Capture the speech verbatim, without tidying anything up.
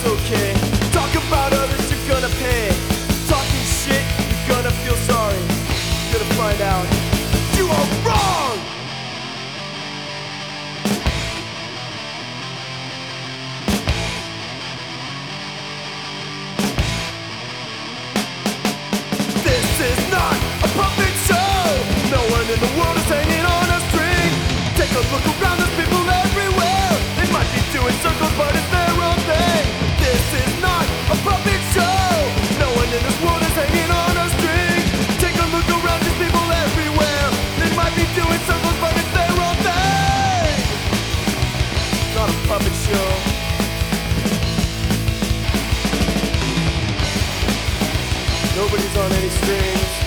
it's okay. Talk about others, you're gonna pay. Talking shit, you're gonna feel sorry. You're gonna find out you are wrong. This is not a puppet show. No one in the world is hanging on a string. Take a look around, there's people everywhere. They might be doing circles, but it's their own thing. This is not a puppet show. No one in this world is hanging on a string. Take a look around, there's people everywhere. They might be doing circles, but it's their own thing. It's not a puppet show. Nobody's on any strings.